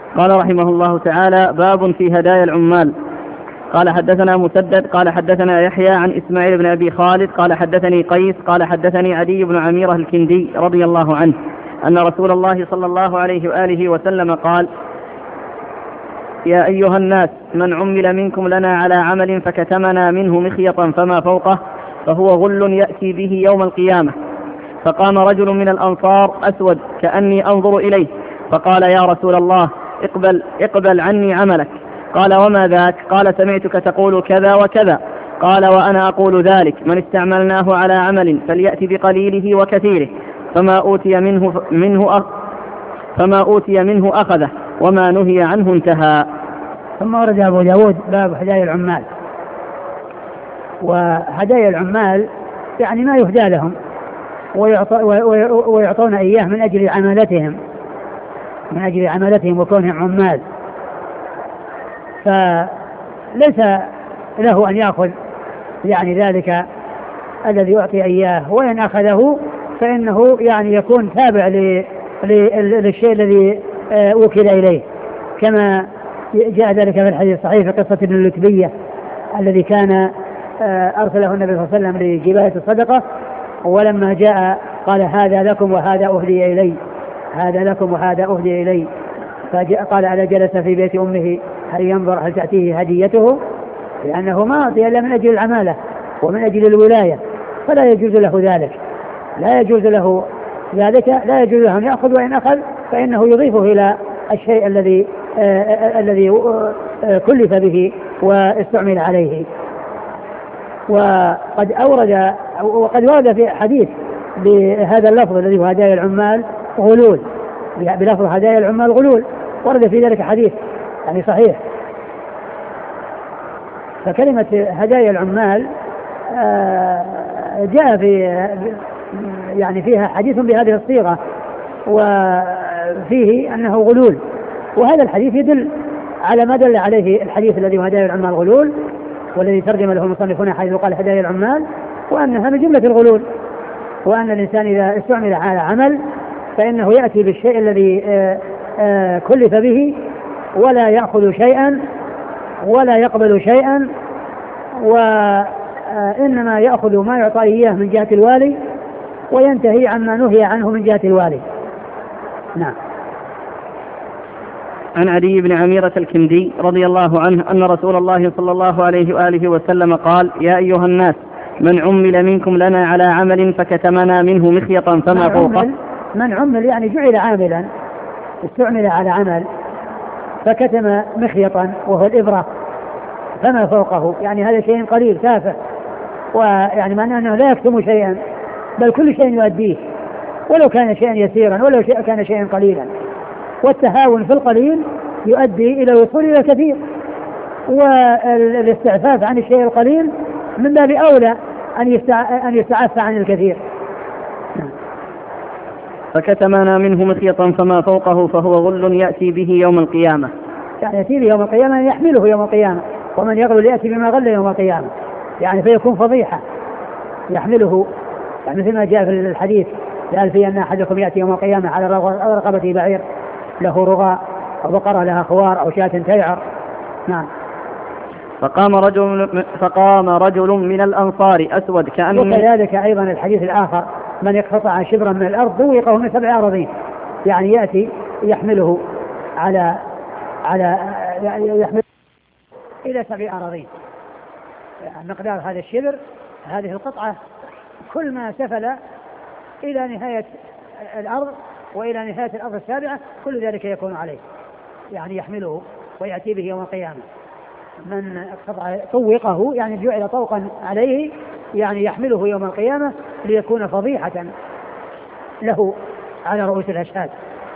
قال رحمه الله تعالى: باب في هدايا العمال. قال حدثنا مسدد قال حدثنا يحيى عن إسماعيل بن أبي خالد قال حدثني قيس قال حدثني عدي بن عميرة الكندي رضي الله عنه أن رسول الله صلى الله عليه وآله وسلم قال: يا أيها الناس، من عمل منكم لنا على عمل فكتمنا منه مخيطا فما فوقه فهو غل يأتي به يوم القيامة. فقام رجل من الأنصار أسود كأني أنظر إليه فقال: يا رسول الله، اقبل عني عملك. قال: وما ذاك؟ قال: سمعتك تقول كذا وكذا. قال: وأنا أقول ذلك: من استعملناه على عمل فليأتي بقليله وكثيره، فما أوتي منه أخذه، وما نهي عنه انتهى. ثم ورد أبو داود باب هدايا العمال. وهدايا العمال يعني ما يهدى لهم ويعطون إياه من أجل عمالتهم وكونهم عمال، فليس له أن يأخذ يعني ذلك الذي يعطي إياه، وإن أخذه فإنه يعني يكون تابع للشيء الذي وكل إليه، كما جاء ذلك في الحديث الصحيح في قصة ابن اللتبية الذي كان أرسله النبي صلى الله عليه وسلم لجباية الصدقة، ولما جاء قال: هذا لكم وهذا أهدي إلي، هذا لكم وهذا أهدي إلي. فقال: ألا جلس في بيت أمه هل ينظر هل تأتيه هديته؟ لأنه ما أعطي إلا من أجل العمالة ومن أجل الولاية، فلا يجوز له ذلك، لا يجوز له أن يأخذ، وإن أخذ فإنه يضيفه إلى الشيء الذي كلف به واستعمل عليه. وقد ورد في حديث بهذا اللفظ الذي هو هدايا العمال غلول، بلفظ هدايا العمال غلول، ورد في ذلك حديث يعني صحيح. فكلمة هدايا العمال جاء يعني فيها حديث بهذه الصيغة، وفيه أنه غلول، وهذا الحديث يدل على ما دل عليه الحديث الذي هو هدايا العمال غلول، والذي ترجم له المصنفون حيث قال هدايا العمال، وأنها من جملة الغلول، وأن الإنسان إذا استعمل على عمل فإنه يأتي بالشيء الذي كلف به، ولا يأخذ شيئا ولا يقبل شيئا، وإنما يأخذ ما يعطى إياه من جهة الوالي وينتهي عما نهي عنه من جهة الوالي. نعم. عن عدي بن عميرة الكندي رضي الله عنه أن رسول الله صلى الله عليه وآله وسلم قال: يا أيها الناس، من عمل منكم لنا على عمل فكتمنا منه مخيطا فما فوقه. من عمل يعني جعل عاملا، استعمل على عمل فكتم مخيطا وهو الإبرة فما فوقه، يعني هذا شيء قليل تافه، ويعني معناه أنه لا يكتم شيئا، بل كل شيء يؤديه ولو كان شيئا يسيرا ولو كان شيئا قليلا، والتهاون في القليل يؤدي إلى الوصول إلى الكثير، والاستعفاف عن الشيء القليل من باب أولى أن يستعف عن الكثير. فكتمنا منه مخيطا فما فوقه فهو غل يأتي به يوم القيامة. يعني يأتي به يوم القيامة، يحمله يوم القيامة، ومن يغل يأتي بما غل يوم القيامة، يعني فيكون فضيحة يحمله، يعني مثل ما جاء في الحديث: قال في أن أحدكم يأتي يوم القيامة على رقبته بعير له رغاء، أو بقرة لها خوار، أو شاة تيعر. نعم. فقام رجل من الأنصار أسود كأنه. وكذلك أيضا الحديث الآخر: من يقتطع شبرا من الأرض ذوقه من 7 أراضين، يعني يأتي يحمله يحمل إلى 7 أراضين، يعني مقدار هذا الشبر، هذه القطعة، كل ما سفل إلى نهاية الأرض وإلى نهاية الأرض السابعة كل ذلك يكون عليه، يعني يحمله ويأتي به يوم القيامة. من طوقه يعني جعل طوقا عليه، يعني يحمله يوم القيامة ليكون فضيحة له على رؤوس الأشهاد.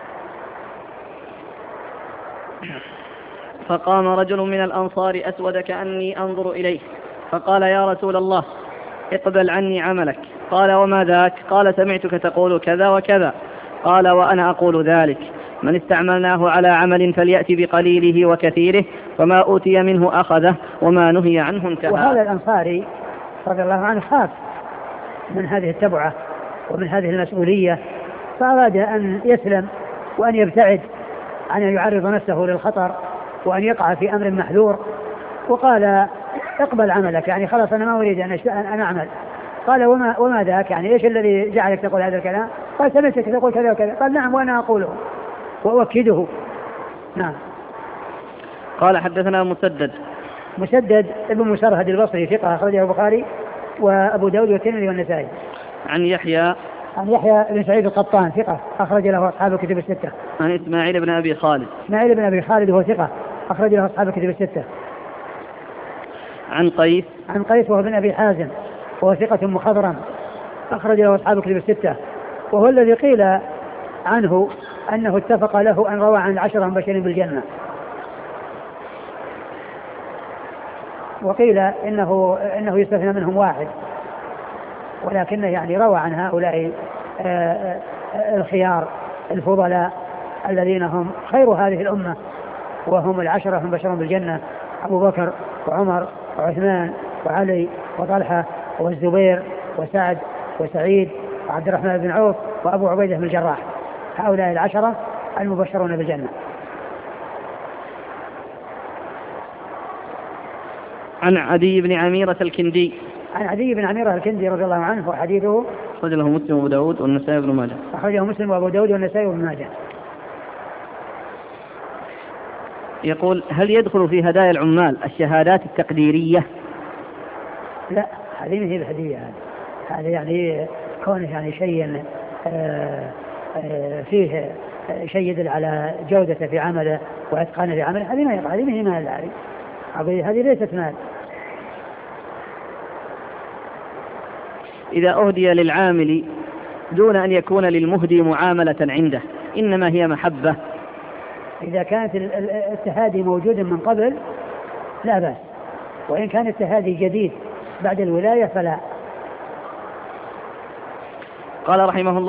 فقام رجل من الأنصار أسود كأني أنظر إليه فقال: يا رسول الله، اقبل عني عملك. قال: وما ذاك؟ قال: سمعتك تقول كذا وكذا. قال: وأنا أقول ذلك: من استعملناه على عمل فليأتي بقليله وكثيره، فما أوتي منه أخذه، وما نهي عنه انتهى. وهذا الأنصاري رضي الله عنه خاف من هذه التبعة ومن هذه المسؤولية، فأراد أن يسلم وأن يبتعد عن أن يعرض نفسه للخطر وأن يقع في أمر محذور. وقال اقبل عملك، يعني خلاص أنا ما أريد أن أعمل. قال وما ذاك، يعني إيش الذي جعلك تقول هذا الكلام؟ قال سمعتك تقول كذا وكذا. قال نعم وأنا أقوله وأؤكده. نعم. قال حدثنا مسدد ابن مسرهد البصري ثقة أخرجه البخاري وأبو داود والترمذي والنسائي. عن يحيى بن سعيد القطان ثقة أخرج له أصحاب الكتب الستة. عن إسماعيل بن أبي خالد وهو ثقة أخرج له أصحاب الكتب الستة. عن قيس وهو بن أبي حازم وهو ثقة مخضرم أخرج له أصحاب الكتب الستة، وهو الذي قيل عنه أنه اتفق له أن روى عن 10 مبشرين بالجنة، وقيل إنه يستثنى منهم واحد، ولكنه يعني روى عن هؤلاء الخيار الفضلاء الذين هم خير هذه الأمة، وهم 10 مبشرون بالجنة: أبو بكر وعمر وعثمان وعلي وطلحة والزبير وسعد وسعيد وعبد الرحمن بن عوف وأبو عبيدة بن الجراح. هؤلاء 10 المبشرون بالجنة. عن عدي بن عميرة الكندي رضي الله عنه، وحديثه أخرجه مسلم وأبو داود والنسائي وابن ماجه. يقول: هل يدخل في هدايا العمال الشهادات التقديرية؟ لا، هذه هي الهدية. هذا يعني كونه يعني شيء فيه شيء يدل على جودة في عمله وإتقانه في عمله، هذه ما يقع، هذه مال، هذه ليست مال. إذا أهدي للعامل دون أن يكون للمهدي معاملة عنده إنما هي محبة. إذا كانت التهادي موجودا من قبل لا بأس، وإن كان التهادي جديد بعد الولاية فلا. قال رحمه الله: